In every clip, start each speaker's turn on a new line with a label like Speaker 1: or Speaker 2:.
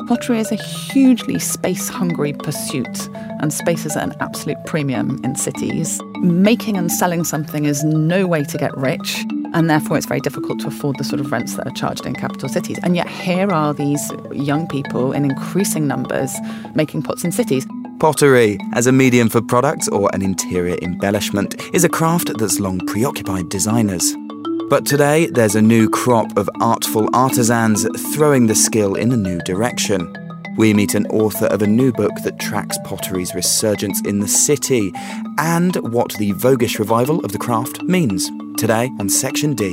Speaker 1: Pottery is a hugely space-hungry pursuit, and space is at an absolute premium in cities. Making and selling something is no way to get rich, and therefore it's very difficult to afford the sort of rents that are charged in capital cities. And yet here are these young people in increasing numbers making pots in cities.
Speaker 2: Pottery, as a medium for products or an interior embellishment, is a craft that's long preoccupied designers. But today, there's a new crop of artful artisans throwing the skill in a new direction. We meet an author of a new book that tracks pottery's resurgence in the city and what the voguish revival of the craft means. Today on Section D.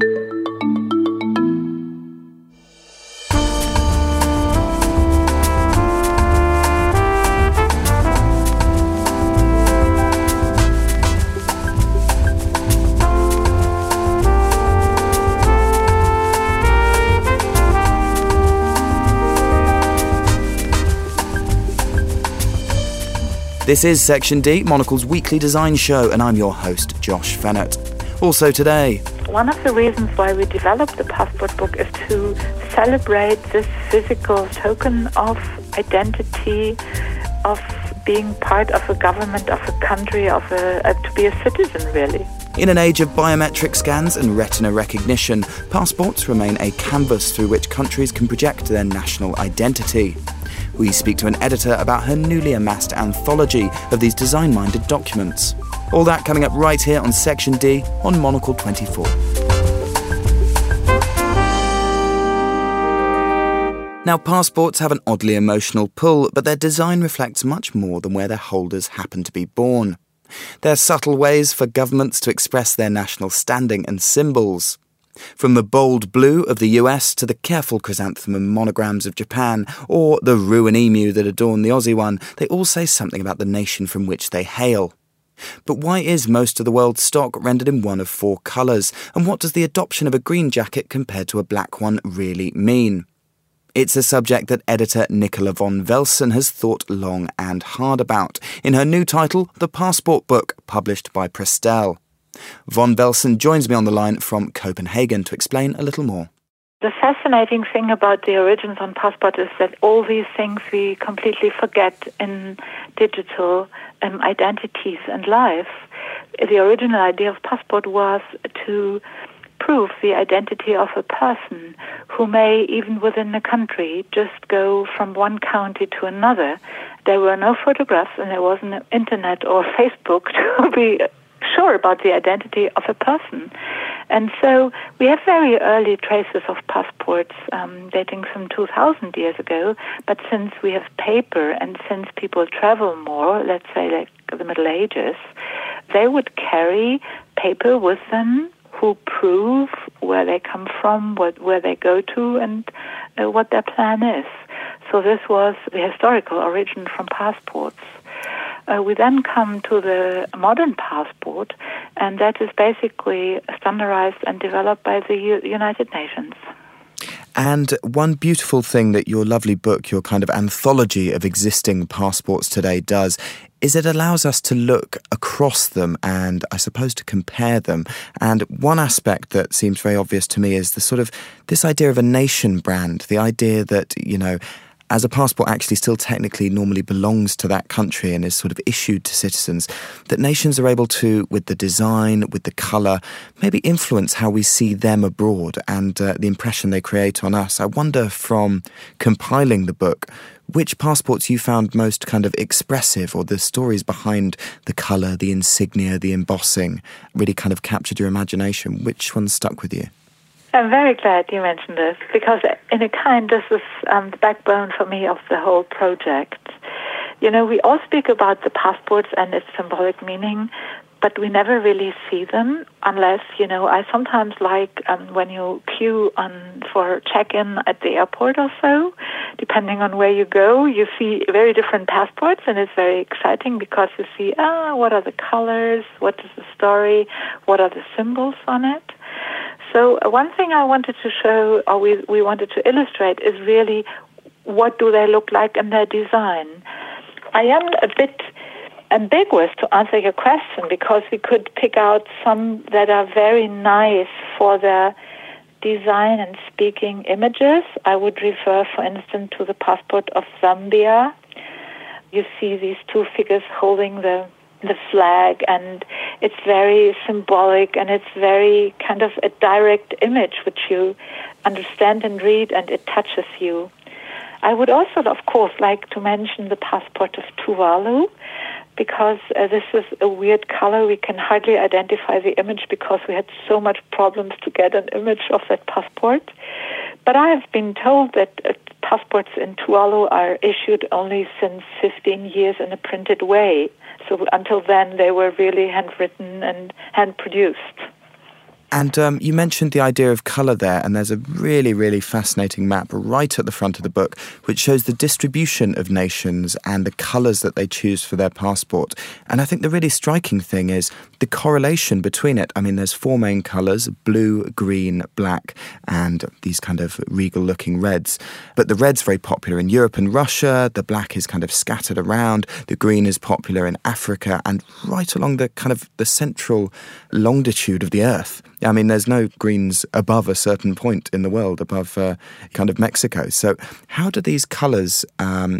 Speaker 2: This is Section D, Monocle's weekly design show, and I'm your host, Josh Fennett. Also today...
Speaker 3: One of the reasons why we developed the Passport book is to celebrate this physical token of identity, of being part of a government, of a country, to be a citizen, really.
Speaker 2: In an age of biometric scans and retina recognition, passports remain a canvas through which countries can project their national identity. We speak to an editor about her newly amassed anthology of these design-minded documents. All that coming up right here on Section D on Monocle 24. Now, passports have an oddly emotional pull, but their design reflects much more than where their holders happen to be born. They're subtle ways for governments to express their national standing and symbols. From the bold blue of the US to the careful chrysanthemum monograms of Japan, or the Rouen emu that adorn the Aussie one, they all say something about the nation from which they hail. But why is most of the world's stock rendered in one of four colours, and what does the adoption of a green jacket compared to a black one really mean? It's a subject that editor Nicola von Velsen has thought long and hard about, in her new title, The Passport Book, published by Prestel. Von Velsen joins me on the line from Copenhagen to explain a little more.
Speaker 3: The fascinating thing about the origins on Passport is that all these things we completely forget in digital identities and life. The original idea of Passport was to prove the identity of a person who may, even within a country, just go from one county to another. There were no photographs and there wasn't internet or Facebook to be sure about the identity of a person. And so we have very early traces of passports dating from 2,000 years ago, but since we have paper and since people travel more, let's say like the Middle Ages, they would carry paper with them who prove where they come from, where they go to, and what their plan is. So this was the historical origin from passports. We then come to the modern passport, and that is basically standardized and developed by the United Nations.
Speaker 2: And one beautiful thing that your lovely book, your kind of anthology of existing passports today does, is it allows us to look across them and, I suppose, to compare them. And one aspect that seems very obvious to me is the sort of this idea of a nation brand, the idea that, you know, as a passport actually still technically normally belongs to that country and is sort of issued to citizens, that nations are able to, with the design, with the colour, maybe influence how we see them abroad and the impression they create on us. I wonder, from compiling the book, which passports you found most kind of expressive, or the stories behind the colour, the insignia, the embossing, really kind of captured your imagination. Which one stuck with you?
Speaker 3: I'm very glad you mentioned this, because in a kind this is the backbone for me of the whole project. You know, we all speak about the passports and its symbolic meaning, but we never really see them unless, you know, I sometimes like when you queue for check-in at the airport or so, depending on where you go, you see very different passports, and it's very exciting because you see, what are the colors, what is the story, what are the symbols on it. So one thing I wanted to show, or we wanted to illustrate, is really what do they look like in their design. I am a bit ambiguous to answer your question, because we could pick out some that are very nice for their design and speaking images. I would refer, for instance, to the passport of Zambia. You see these two figures holding the flag, and it's very symbolic, and it's very kind of a direct image which you understand and read, and it touches you. I would also, of course, like to mention the passport of Tuvalu, because this is a weird color. We can hardly identify the image because we had so much problems to get an image of that passport. But I have been told that passports in Tuvalu are issued only since 15 years in a printed way. So until then, they were really handwritten and hand-produced.
Speaker 2: And you mentioned the idea of colour there, and there's a really, really fascinating map right at the front of the book which shows the distribution of nations and the colours that they choose for their passport. And I think the really striking thing is the correlation between it. I mean, there's four main colours: blue, green, black, and these kind of regal-looking reds. But the red's very popular in Europe and Russia, the black is kind of scattered around, the green is popular in Africa, and right along the kind of the central longitude of the Earth. I mean, there's no greens above a certain point in the world, above kind of Mexico. So how do these colours kind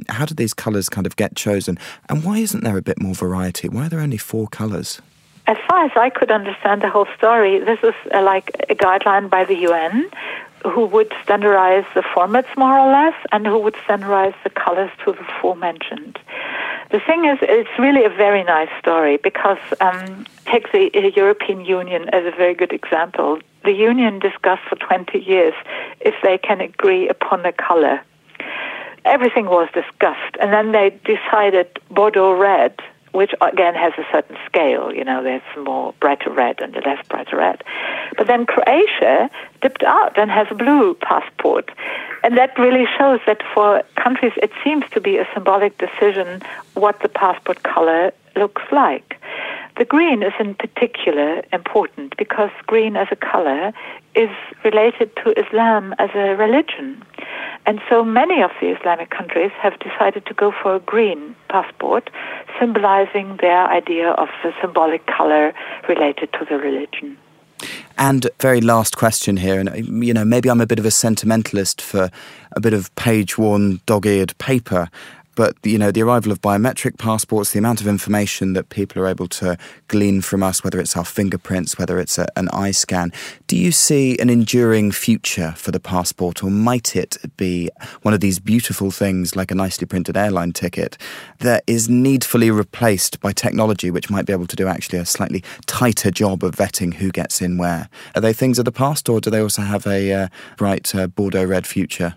Speaker 2: of get chosen? And why isn't there a bit more variety? Why are there only four colours?
Speaker 3: As far as I could understand the whole story, this is like a guideline by the UN, who would standardize the formats more or less, and who would standardize the colors to the aforementioned. The thing is, it's really a very nice story because take the European Union as a very good example. The Union discussed for 20 years if they can agree upon a color. Everything was discussed, and then they decided Bordeaux red, which again has a certain scale. You know, there's more brighter red and less brighter red. But then Croatia dipped out and has a blue passport. And that really shows that for countries it seems to be a symbolic decision what the passport color looks like. The green is in particular important because green as a color is related to Islam as a religion. And so many of the Islamic countries have decided to go for a green passport, symbolizing their idea of the symbolic color related to the religion.
Speaker 2: And very last question here, and you know, maybe I'm a bit of a sentimentalist for a bit of page-worn, dog-eared paper, but you know, the arrival of biometric passports, the amount of information that people are able to glean from us, whether it's our fingerprints, whether it's an eye scan, do you see an enduring future for the passport, or might it be one of these beautiful things like a nicely printed airline ticket that is needfully replaced by technology which might be able to do actually a slightly tighter job of vetting who gets in where? Are they things of the past, or do they also have a bright Bordeaux red future?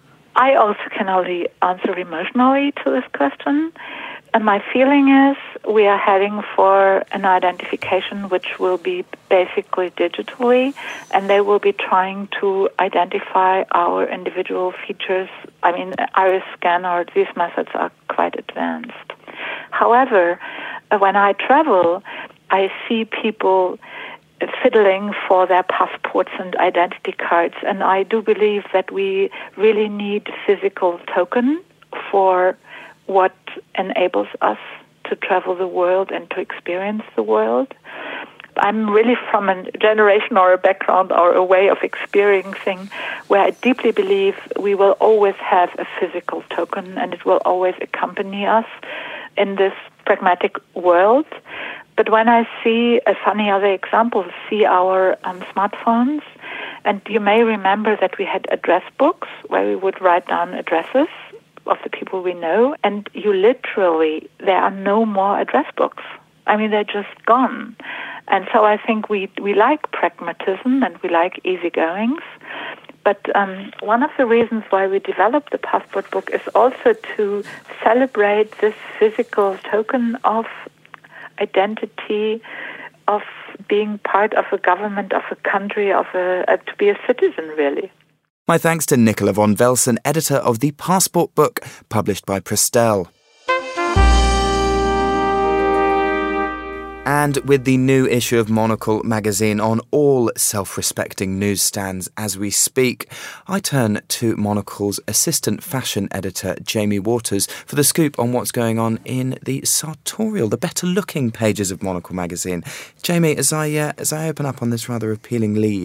Speaker 3: I also can only answer emotionally to this question. And my feeling is we are heading for an identification which will be basically digitally, and they will be trying to identify our individual features. I mean, iris scan or these methods are quite advanced. However, when I travel, I see people fiddling for their passports and identity cards, and I do believe that we really need physical token for what enables us to travel the world and to experience the world. I'm really from a generation or a background or a way of experiencing where I deeply believe we will always have a physical token, and it will always accompany us in this pragmatic world. But when I see a funny other example, see our smartphones, and you may remember that we had address books where we would write down addresses of the people we know, and there are no more address books. I mean, they're just gone. And so I think we like pragmatism and we like easygoings. But one of the reasons why we developed the passport book is also to celebrate this physical token of identity, of being part of a government, of a country, to be a citizen, really.
Speaker 2: My thanks to Nicola von Velsen, editor of the Passport book, published by Prestel. And with the new issue of Monocle magazine on all self-respecting newsstands as we speak, I turn to Monocle's assistant fashion editor, Jamie Waters, for the scoop on what's going on in the sartorial, the better-looking pages of Monocle magazine. Jamie, as I open up on this rather appealing lead,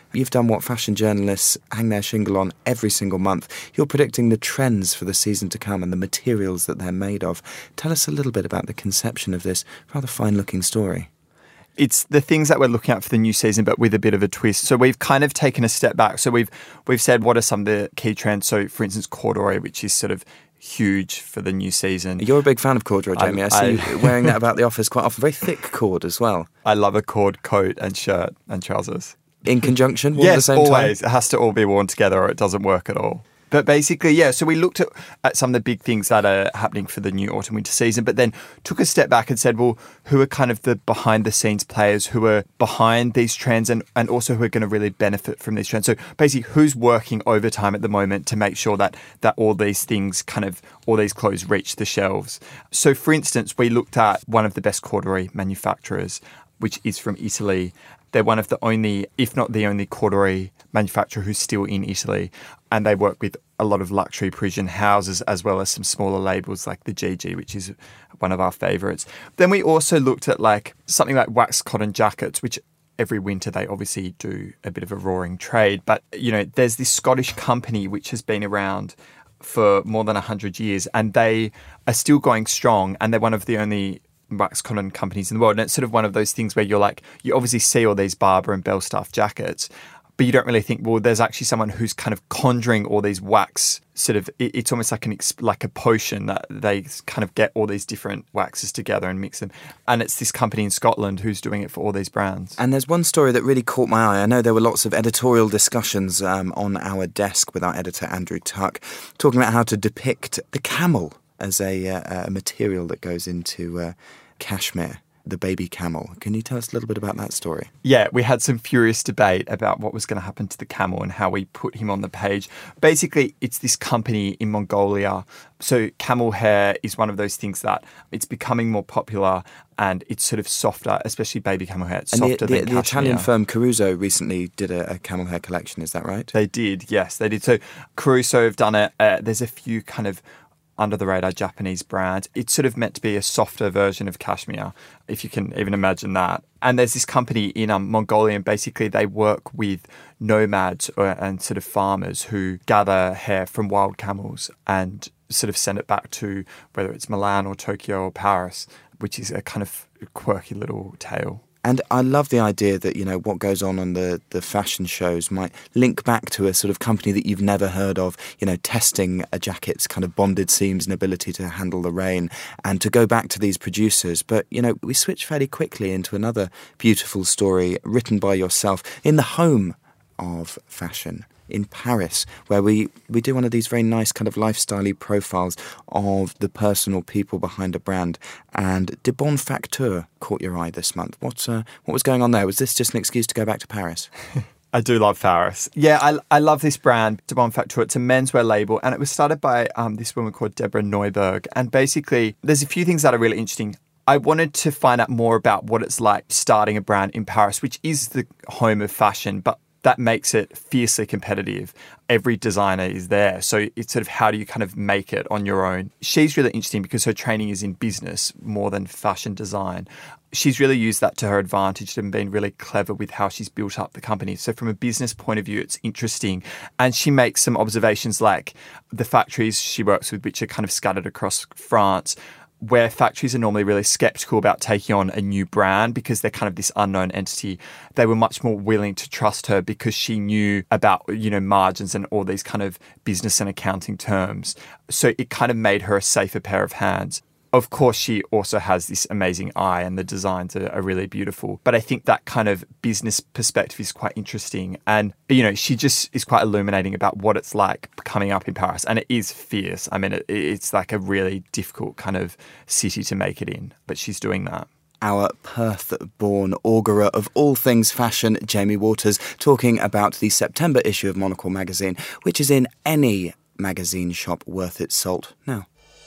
Speaker 2: You've done what fashion journalists hang their shingle on every single month. You're predicting the trends for the season to come and the materials that they're made of. Tell us a little bit about the conception of this rather fine-looking story.
Speaker 4: It's the things that we're looking at for the new season, but with a bit of a twist. So we've kind of taken a step back. So we've said what are some of the key trends. So, for instance, corduroy, which is sort of huge for the new season.
Speaker 2: You're a big fan of corduroy, Jamie. I see you wearing that about the office quite often. Very thick cord as well.
Speaker 4: I love a cord coat and shirt and trousers.
Speaker 2: In conjunction?
Speaker 4: Yes,
Speaker 2: at the same
Speaker 4: always.
Speaker 2: Time?
Speaker 4: It has to all be worn together or it doesn't work at all. But basically, yeah, so we looked at some of the big things that are happening for the new autumn-winter season, but then took a step back and said, well, who are kind of the behind-the-scenes players who are behind these trends and also who are going to really benefit from these trends? So basically, who's working overtime at the moment to make sure that all these things all these clothes reach the shelves? So, for instance, we looked at one of the best corduroy manufacturers, which is from Italy. They're one of the only, if not the only, corduroy manufacturer who's still in Italy. And they work with a lot of luxury Parisian houses as well as some smaller labels like the GG, which is one of our favourites. Then we also looked at something like waxed cotton jackets, which every winter they obviously do a bit of a roaring trade. But, there's this Scottish company which has been around for more than 100 years and they are still going strong and they're one of the only wax cotton companies in the world. And it's sort of one of those things where you obviously see all these Barbour and Belstaff jackets, but you don't really think, well, there's actually someone who's kind of conjuring all these wax it's almost like a potion that they kind of get all these different waxes together and mix them. And it's this company in Scotland who's doing it for all these brands.
Speaker 2: And there's one story that really caught my eye. I know there were lots of editorial discussions on our desk with our editor, Andrew Tuck, talking about how to depict the camel as a material that goes into cashmere, the baby camel. Can you tell us a little bit about that story?
Speaker 4: Yeah, we had some furious debate about what was going to happen to the camel and how we put him on the page. Basically, it's this company in Mongolia. So camel hair is one of those things that it's becoming more popular and it's sort of softer, especially baby camel hair. It's softer than cashmere.
Speaker 2: The Italian firm Caruso recently did a camel hair collection, is that right?
Speaker 4: They did, yes, they did. So Caruso have done it. There's a few kind of under-the-radar Japanese brand. It's sort of meant to be a softer version of cashmere, if you can even imagine that. And there's this company in Mongolia, and basically they work with nomads and sort of farmers who gather hair from wild camels and sort of send it back to whether it's Milan or Tokyo or Paris, which is a kind of quirky little tale.
Speaker 2: And I love the idea that, what goes on the fashion shows might link back to a sort of company that you've never heard of, testing a jacket's kind of bonded seams and ability to handle the rain, and to go back to these producers. But, we switch fairly quickly into another beautiful story written by yourself in the home of fashion, in Paris, where we do one of these very nice kind of lifestyle-y profiles of the personal people behind a brand. And De Bon Facteur caught your eye this month. What was going on there? Was this just an excuse to go back to Paris?
Speaker 4: I do love Paris. Yeah, I love this brand, De Bon Facteur. It's a menswear label, and it was started by this woman called Deborah Neuberg. And basically, there's a few things that are really interesting. I wanted to find out more about what it's like starting a brand in Paris, which is the home of fashion, but that makes it fiercely competitive. Every designer is there. So it's sort of how do you kind of make it on your own? She's really interesting because her training is in business more than fashion design. She's really used that to her advantage and been really clever with how she's built up the company. So from a business point of view, it's interesting. And she makes some observations like the factories she works with, which are kind of scattered across France, where factories are normally really skeptical about taking on a new brand because they're kind of this unknown entity. They were much more willing to trust her because she knew about, margins and all these kind of business and accounting terms. So it kind of made her a safer pair of hands. Of course, she also has this amazing eye and the designs are really beautiful. But I think that kind of business perspective is quite interesting. And, she just is quite illuminating about what it's like coming up in Paris. And it is fierce. I mean, it's like a really difficult kind of city to make it in. But she's doing that.
Speaker 2: Our Perth-born augurer of all things fashion, Jamie Waters, talking about the September issue of Monocle magazine, which is in any magazine shop worth its salt now.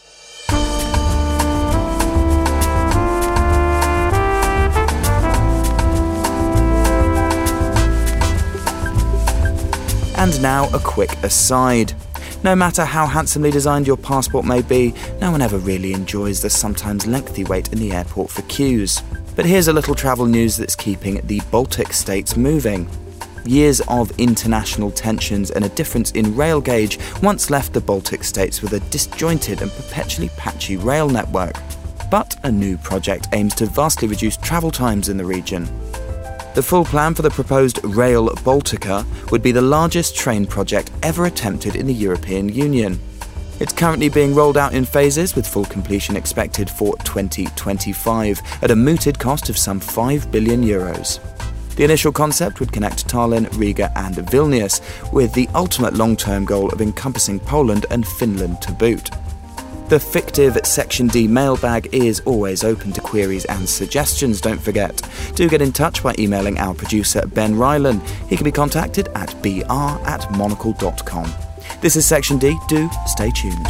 Speaker 2: And now a quick aside. No matter how handsomely designed your passport may be, no one ever really enjoys the sometimes lengthy wait in the airport for queues. But here's a little travel news that's keeping the Baltic states moving. Years of international tensions and a difference in rail gauge once left the Baltic states with a disjointed and perpetually patchy rail network. But a new project aims to vastly reduce travel times in the region. The full plan for the proposed Rail Baltica would be the largest train project ever attempted in the European Union. It's currently being rolled out in phases, with full completion expected for 2025 at a mooted cost of some €5 billion. The initial concept would connect Tallinn, Riga and Vilnius, with the ultimate long-term goal of encompassing Poland and Finland to boot. The fictive Section D mailbag is always open to queries and suggestions, don't forget. Do get in touch by emailing our producer Ben Rylan. He can be contacted at br@monocle.com. This is Section D. Do stay tuned.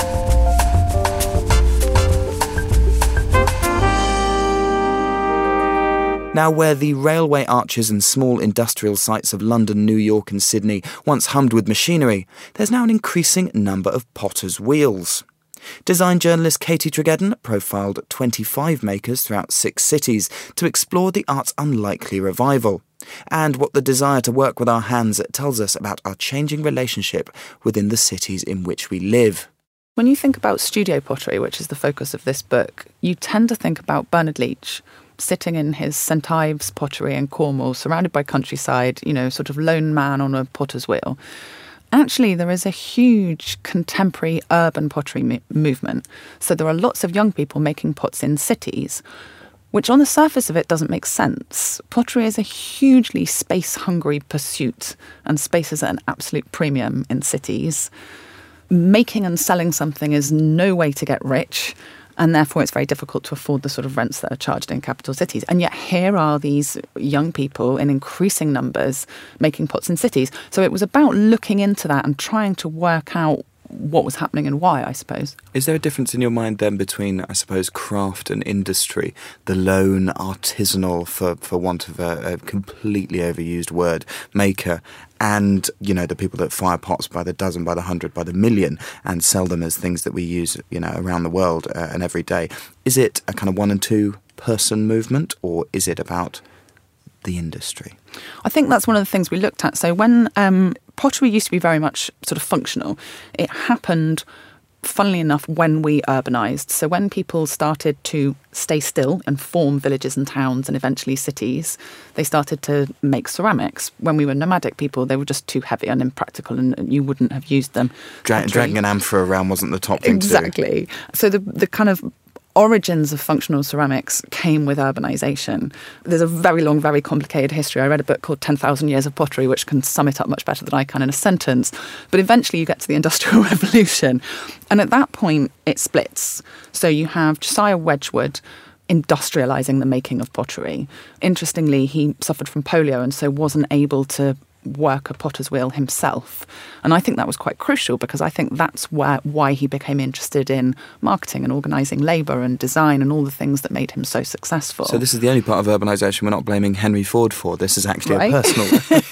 Speaker 2: Now, where the railway arches and small industrial sites of London, New York and Sydney once hummed with machinery, there's now an increasing number of potter's wheels. Design journalist Katie Tregeddon profiled 25 makers throughout 6 cities to explore the art's unlikely revival and what the desire to work with our hands tells us about our changing relationship within the cities in which we live.
Speaker 1: When you think about studio pottery, which is the focus of this book, you tend to think about Bernard Leach sitting in his St Ives pottery in Cornwall, surrounded by countryside, sort of lone man on a potter's wheel. Actually, there is a huge contemporary urban pottery movement. So there are lots of young people making pots in cities, which on the surface of it doesn't make sense. Pottery is a hugely space-hungry pursuit, and space is at an absolute premium in cities. Making and selling something is no way to get rich, and therefore it's very difficult to afford the sort of rents that are charged in capital cities. And yet here are these young people in increasing numbers making pots in cities. So it was about looking into that and trying to work out what was happening and why, I suppose.
Speaker 2: Is there a difference in your mind then between, I suppose, craft and industry, the lone artisanal, for want of a completely overused word, maker, and, the people that fire pots by the dozen, by the 100, by the million, and sell them as things that we use, around the world and every day? Is it a kind of 1 and 2 person movement, or is it about the industry?
Speaker 1: I think that's one of the things we looked at. So when pottery used to be very much sort of functional, it happened, funnily enough, when we urbanised. So when people started to stay still and form villages and towns and eventually cities, they started to make ceramics. When we were nomadic people, they were just too heavy and impractical and you wouldn't have used them.
Speaker 2: Dragging an amphora around wasn't the top thing to do.
Speaker 1: Exactly. So the kind of origins of functional ceramics came with urbanisation. There's a very long, very complicated history. I read a book called 10,000 Years of Pottery, which can sum it up much better than I can in a sentence. But eventually you get to the Industrial Revolution. And at that point, it splits. So you have Josiah Wedgwood industrialising the making of pottery. Interestingly, he suffered from polio and so wasn't able to work a potter's wheel himself. And I think that was quite crucial because I think that's why he became interested in marketing and organising labour and design and all the things that made him so successful.
Speaker 2: So this is the only part of urbanisation we're not blaming Henry Ford for. This is actually a personal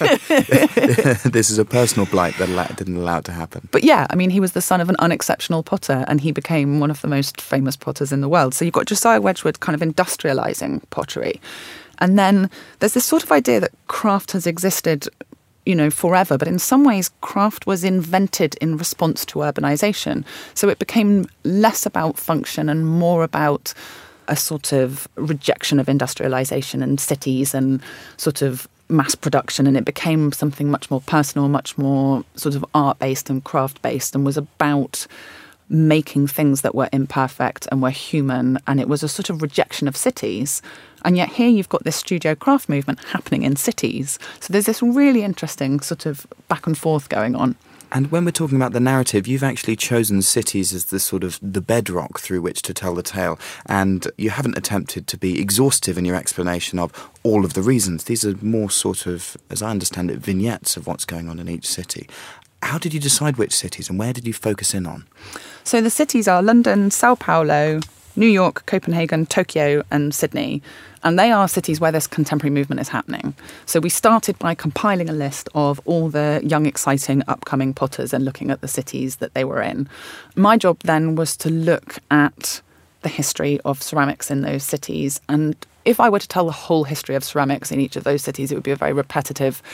Speaker 2: this is a personal blight that didn't allow it to happen.
Speaker 1: But yeah, I mean, he was the son of an unexceptional potter and he became one of the most famous potters in the world. So you've got Josiah Wedgwood kind of industrialising pottery. And then there's this sort of idea that craft has existed forever, but in some ways craft was invented in response to urbanisation. So it became less about function and more about a sort of rejection of industrialisation and cities and sort of mass production, and it became something much more personal, much more sort of art-based and craft-based, and was about making things that were imperfect and were human, and it was a sort of rejection of cities. And yet here you've got this studio craft movement happening in cities. So there's this really interesting sort of back and forth going on.
Speaker 2: And when we're talking about the narrative, you've actually chosen cities as the bedrock through which to tell the tale. And you haven't attempted to be exhaustive in your explanation of all of the reasons. These are more sort of, as I understand it, vignettes of what's going on in each city. How did you decide which cities and where did you focus in on?
Speaker 1: So the cities are London, Sao Paulo, New York, Copenhagen, Tokyo and Sydney. And they are cities where this contemporary movement is happening. So we started by compiling a list of all the young, exciting, upcoming potters and looking at the cities that they were in. My job then was to look at the history of ceramics in those cities. And if I were to tell the whole history of ceramics in each of those cities, it would be a very repetitive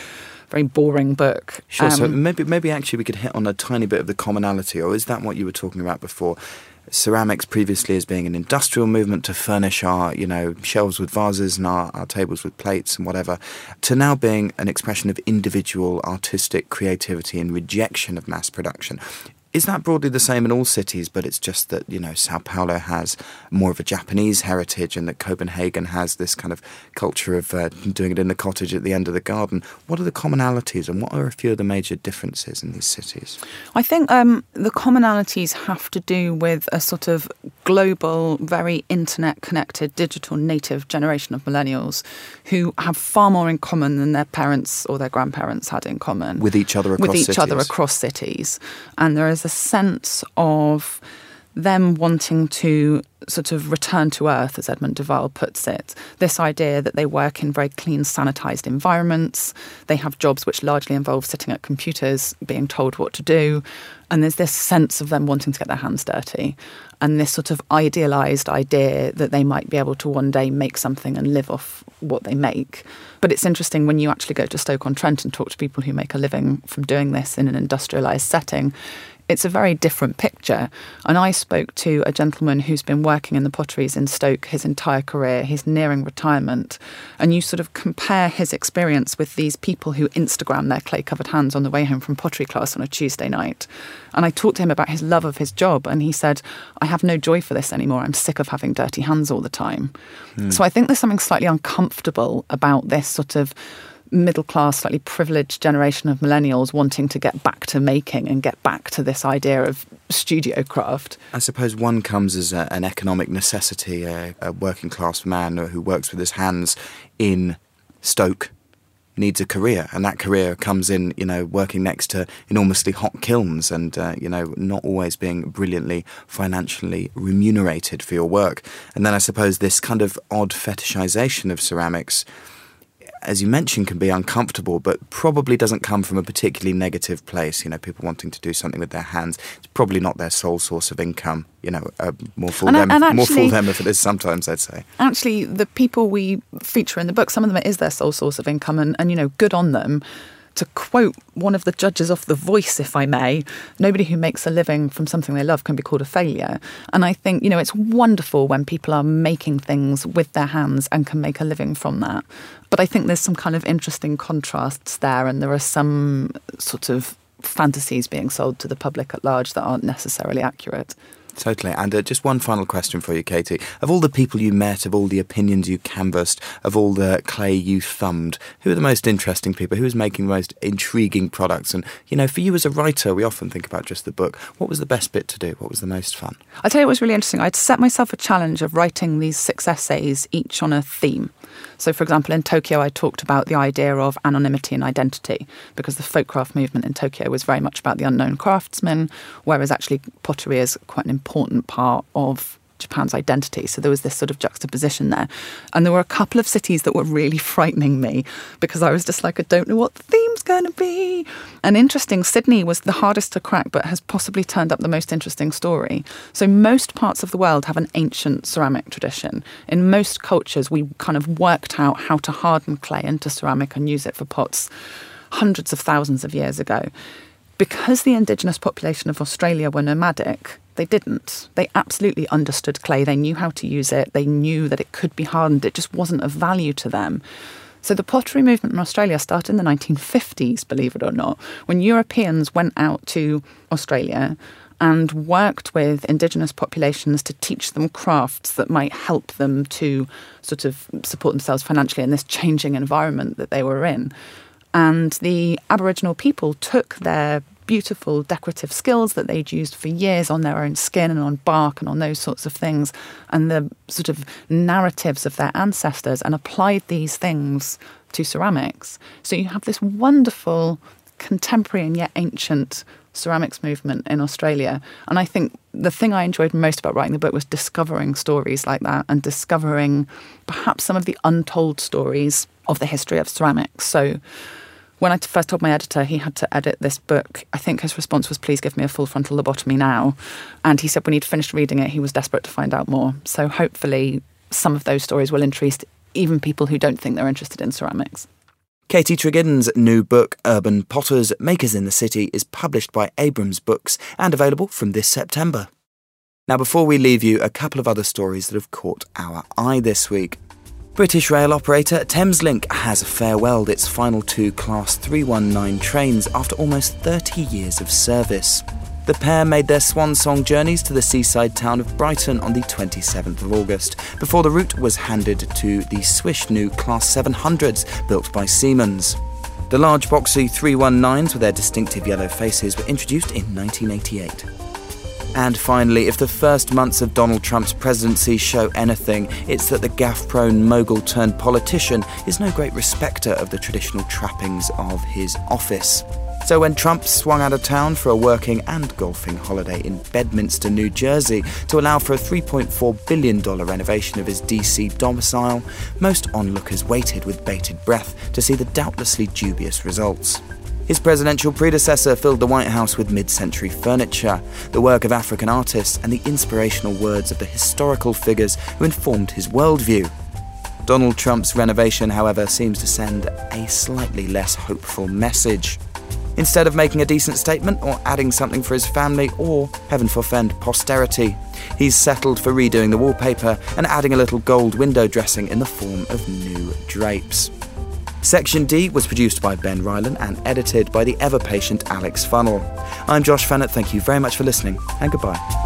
Speaker 1: very boring book.
Speaker 2: Sure. So maybe actually we could hit on a tiny bit of the commonality, or is that what you were talking about before? Ceramics previously as being an industrial movement to furnish our, shelves with vases and our tables with plates and whatever, to now being an expression of individual artistic creativity and rejection of mass production. Is that broadly the same in all cities, but it's just that, Sao Paulo has more of a Japanese heritage and that Copenhagen has this kind of culture of doing it in the cottage at the end of the garden? What are the commonalities and what are a few of the major differences in these cities?
Speaker 1: I think the commonalities have to do with a sort of global, very internet-connected, digital native generation of millennials who have far more in common than their parents or their grandparents had in common.
Speaker 2: With each other across
Speaker 1: cities. And there is a sense of them wanting to sort of return to earth, as Edmund de Waal puts it. This idea that they work in very clean, sanitised environments. They have jobs which largely involve sitting at computers, being told what to do. And there's this sense of them wanting to get their hands dirty. And this sort of idealised idea that they might be able to one day make something and live off what they make. But it's interesting when you actually go to Stoke-on-Trent and talk to people who make a living from doing this in an industrialised setting, it's a very different picture. And I spoke to a gentleman who's been working in the potteries in Stoke his entire career. He's nearing retirement. And you sort of compare his experience with these people who Instagram their clay-covered hands on the way home from pottery class on a Tuesday night. And I talked to him about his love of his job. And he said, I have no joy for this anymore. I'm sick of having dirty hands all the time. So I think there's something slightly uncomfortable about this sort of middle-class, slightly privileged generation of millennials wanting to get back to making and get back to this idea of studio craft.
Speaker 2: I suppose one comes as an economic necessity, a working-class man who works with his hands in Stoke needs a career, and that career comes in, working next to enormously hot kilns and, not always being brilliantly financially remunerated for your work. And then I suppose this kind of odd fetishization of ceramics, as you mentioned, can be uncomfortable, but probably doesn't come from a particularly negative place. People wanting to do something with their hands. It's probably not their sole source of income. More for them if it is sometimes, I'd say.
Speaker 1: Actually, the people we feature in the book, some of them it is their sole source of income, and good on them. To quote one of the judges off The Voice, if I may, nobody who makes a living from something they love can be called a failure. And I think, it's wonderful when people are making things with their hands and can make a living from that. But I think there's some kind of interesting contrasts there, and there are some sort of fantasies being sold to the public at large that aren't necessarily accurate.
Speaker 2: Totally. And just one final question for you, Katie. Of all the people you met, of all the opinions you canvassed, of all the clay you thumbed, who are the most interesting people? Who is making the most intriguing products? And, for you as a writer, we often think about just the book. What was the best bit to do? What was the most fun?
Speaker 1: I'll tell you what was really interesting. I'd set myself a challenge of writing these 6 essays, each on a theme. So, for example, in Tokyo, I talked about the idea of anonymity and identity, because the folk craft movement in Tokyo was very much about the unknown craftsman, whereas actually pottery is quite an important part of Japan's identity. So there was this sort of juxtaposition there. And there were a couple of cities that were really frightening me because I was just like, I don't know what the theme's going to be. And interesting, Sydney was the hardest to crack, but has possibly turned up the most interesting story. So most parts of the world have an ancient ceramic tradition. In most cultures, we kind of worked out how to harden clay into ceramic and use it for pots hundreds of thousands of years ago. Because the indigenous population of Australia were nomadic, they didn't. They absolutely understood clay. They knew how to use it. They knew that it could be hardened. It just wasn't of value to them. So the pottery movement in Australia started in the 1950s, believe it or not, when Europeans went out to Australia and worked with indigenous populations to teach them crafts that might help them to sort of support themselves financially in this changing environment that they were in. And the Aboriginal people took their beautiful decorative skills that they'd used for years on their own skin and on bark and on those sorts of things, and the sort of narratives of their ancestors, and applied these things to ceramics. So you have this wonderful contemporary and yet ancient ceramics movement in Australia. And I think the thing I enjoyed most about writing the book was discovering stories like that and discovering perhaps some of the untold stories of the history of ceramics. So when I first told my editor he had to edit this book, I think his response was, please give me a full frontal lobotomy now. And he said when he'd finished reading it, he was desperate to find out more. So hopefully some of those stories will interest even people who don't think they're interested in ceramics.
Speaker 2: Katie Tregiddon's new book, Urban Potters, Makers in the City, is published by Abrams Books and available from this September. Now, before we leave you, a couple of other stories that have caught our eye this week. British rail operator Thameslink has farewelled its final 2 Class 319 trains after almost 30 years of service. The pair made their swan song journeys to the seaside town of Brighton on the 27th of August, before the route was handed to the swish new Class 700s built by Siemens. The large boxy 319s with their distinctive yellow faces were introduced in 1988. And finally, if the first months of Donald Trump's presidency show anything, it's that the gaffe-prone mogul-turned-politician is no great respecter of the traditional trappings of his office. So when Trump swung out of town for a working and golfing holiday in Bedminster, New Jersey, to allow for a $3.4 billion renovation of his DC domicile, most onlookers waited with bated breath to see the doubtlessly dubious results. His presidential predecessor filled the White House with mid-century furniture, the work of African artists, and the inspirational words of the historical figures who informed his worldview. Donald Trump's renovation, however, seems to send a slightly less hopeful message. Instead of making a decent statement or adding something for his family or, heaven forfend, posterity, he's settled for redoing the wallpaper and adding a little gold window dressing in the form of new drapes. Section D was produced by Ben Ryland and edited by the ever-patient Alex Funnell. I'm Josh Fennett, thank you very much for listening, and goodbye.